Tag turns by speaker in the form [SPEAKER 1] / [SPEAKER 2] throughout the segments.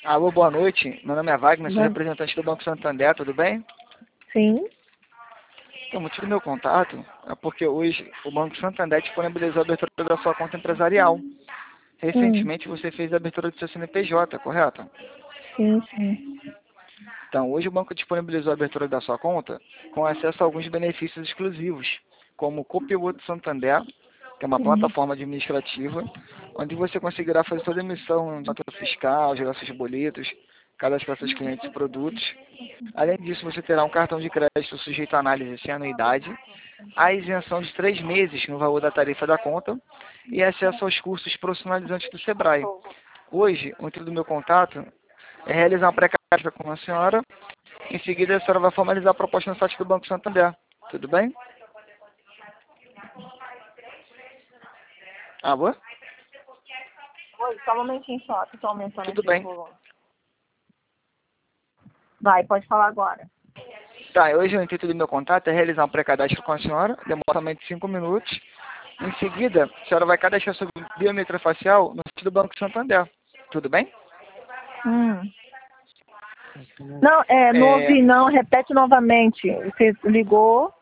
[SPEAKER 1] Alô, boa noite. Meu nome é Wagner, sou
[SPEAKER 2] Não.
[SPEAKER 1] representante do Banco Santander, tudo bem?
[SPEAKER 2] Sim.
[SPEAKER 1] Então, o motivo do meu contato é porque hoje o Banco Santander disponibilizou a abertura da sua conta empresarial.
[SPEAKER 2] Hum.
[SPEAKER 1] Recentemente você fez a abertura do seu CNPJ, correto?
[SPEAKER 2] Sim, sim.
[SPEAKER 1] Então, hoje o banco disponibilizou a abertura da sua conta com acesso a alguns benefícios exclusivos, como o Copiloto Santander, que é uma
[SPEAKER 2] Hum.
[SPEAKER 1] plataforma administrativa, onde você conseguirá fazer toda a emissão de nota fiscal, gerar seus boletos, cadastrar seus clientes e produtos. Além disso, você terá um cartão de crédito sujeito à análise sem anuidade, a isenção de 3 meses no valor da tarifa da conta e acesso aos cursos profissionalizantes do Sebrae. Hoje, o intuito do meu contato é realizar uma pré-cadastro com a senhora. Em seguida, a senhora vai formalizar a proposta no site do Banco Santander. Tudo bem? Alô?
[SPEAKER 2] Oi, só um momentinho só, que eu tô aumentando
[SPEAKER 1] Tudo
[SPEAKER 2] aqui o
[SPEAKER 1] bem.
[SPEAKER 2] volume. Vai, pode falar agora.
[SPEAKER 1] Tá, hoje o intuito do meu contato é realizar um pré-cadastro com a senhora, demora somente 5 minutos. Em seguida, a senhora vai cadastrar sua biometria facial no site do Banco Santander. Tudo bem?
[SPEAKER 2] Hum. Não, não
[SPEAKER 1] É,
[SPEAKER 2] ouvi não, repete novamente. Você ligou?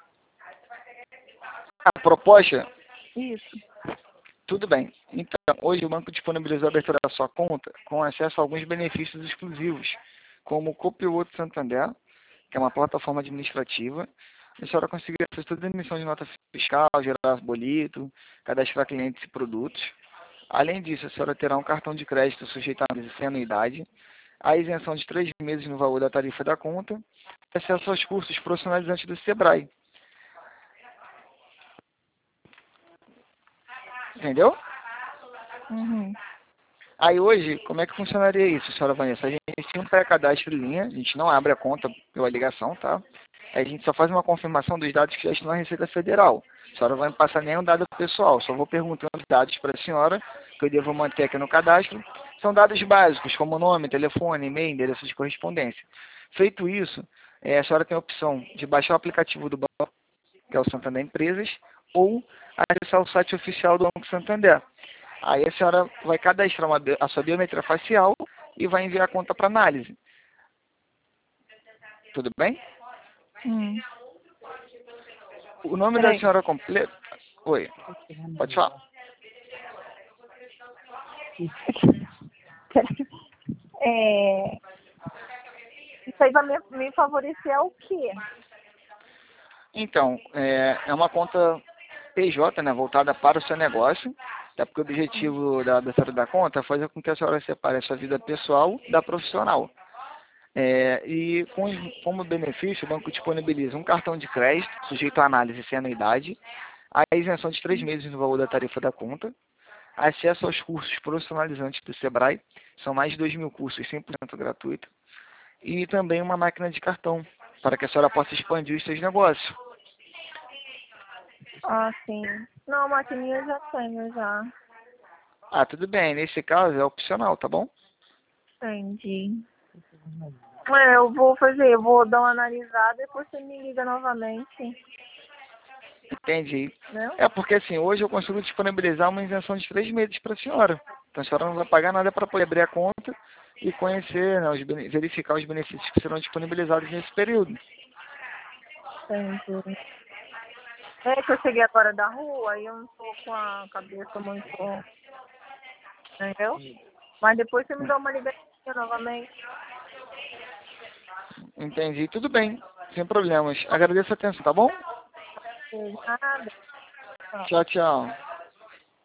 [SPEAKER 1] a proposta,
[SPEAKER 2] Isso.
[SPEAKER 1] tudo bem. Então, hoje o banco disponibilizou a abertura da sua conta com acesso a alguns benefícios exclusivos, como o Copiloto Santander, que é uma plataforma administrativa. A senhora conseguirá fazer toda a emissão de nota fiscal, gerar boleto, cadastrar clientes e produtos. Além disso, a senhora terá um cartão de crédito sujeito a análise sem anuidade, a isenção de 3 meses no valor da tarifa da conta, e acesso aos cursos profissionalizantes do Sebrae. Entendeu?
[SPEAKER 2] Uhum.
[SPEAKER 1] Aí hoje, como é que funcionaria isso, senhora Vanessa? A gente tem um pré-cadastro em linha, a gente não abre a conta pela ligação, tá? A gente só faz uma confirmação dos dados que já estão na Receita Federal. A senhora não vai me passar nenhum dado pessoal, só vou perguntando os dados para a senhora, que eu devo manter aqui no cadastro. São dados básicos, como nome, telefone, e-mail, endereço de correspondência. Feito isso, a senhora tem a opção de baixar o aplicativo do banco, que é o Santander Empresas, ou acessar o site oficial do Banco Santander. Aí a senhora vai cadastrar a sua biometria facial e vai enviar a conta para análise. Tudo bem?
[SPEAKER 2] Hum.
[SPEAKER 1] O nome da
[SPEAKER 2] Peraí.
[SPEAKER 1] senhora completo... Oi, pode falar.
[SPEAKER 2] Peraí. Isso aí vai me favorecer o quê?
[SPEAKER 1] Então, é uma conta PJ, né, voltada para o seu negócio, até porque o objetivo da abertura da conta é fazer com que a senhora separe a sua vida pessoal da profissional. E como benefício, o banco disponibiliza um cartão de crédito, sujeito à análise sem anuidade, a isenção de 3 meses no valor da tarifa da conta, acesso aos cursos profissionalizantes do Sebrae, são mais de 2.000 cursos 100% gratuitos, e também uma máquina de cartão, para que a senhora possa expandir os seus negócios.
[SPEAKER 2] Ah, sim. Não, a maquininha eu já tenho, já.
[SPEAKER 1] Ah, tudo bem, nesse caso é opcional, tá bom?
[SPEAKER 2] Entendi. Eu vou dar uma analisada e depois você me liga novamente,
[SPEAKER 1] Entendi.
[SPEAKER 2] né?
[SPEAKER 1] É porque assim, hoje eu consigo disponibilizar uma isenção de 3 meses para a senhora. Então a senhora não vai pagar nada para poder abrir a conta e conhecer, né, verificar os benefícios que serão disponibilizados nesse período.
[SPEAKER 2] Entendi. É que eu cheguei agora da rua e eu não tô com a cabeça muito, entendeu? Mas depois você me dá uma ligadinha novamente.
[SPEAKER 1] Entendi. Tudo bem, sem problemas. Agradeço a atenção, tá bom?
[SPEAKER 2] Nada.
[SPEAKER 1] Tchau, tchau.